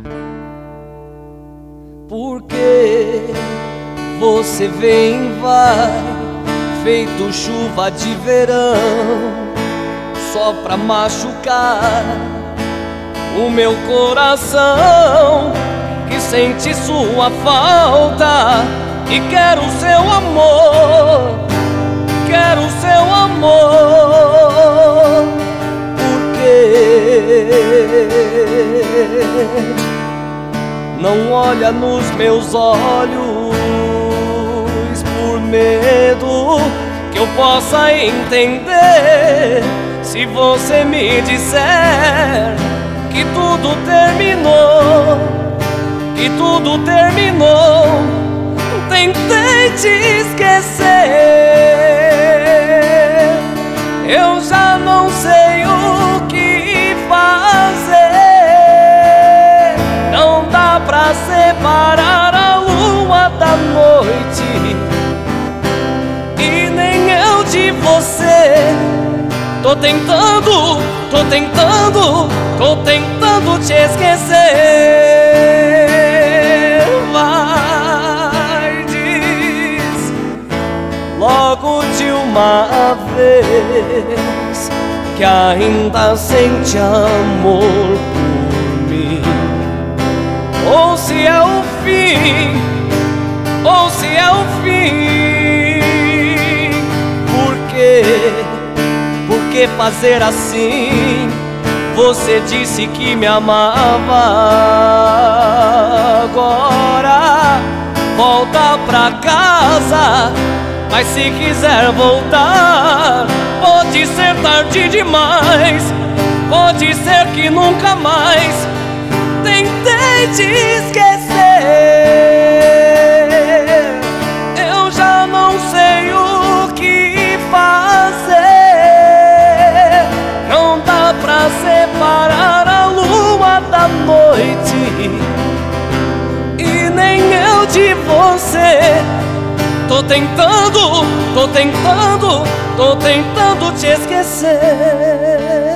Porque você vem e vai, feito chuva de verão, só pra machucar o meu coração, que sente sua falta e quer o seu amor, quer o seu amor. Porque não olha nos meus olhos por medo que eu possa entender. Se você me disser que tudo terminou, que tudo terminou, tentei te esquecer, eu já não sei o que fazer. Não dá pra separar a lua da noite e nem eu de você. Tô tentando te esquecer. Vai, diz logo de uma vez que ainda sente amor por mim, ou se é o fim, ou se é o fim. Por que fazer assim? Você disse que me amava, agora volta pra casa. Mas se quiser voltar, pode ser tarde demais, pode ser que nunca mais. Tentei te esquecer, eu já não sei o que fazer. Não dá pra separar a lua da noite e nem eu de você. Tô tentando te esquecer.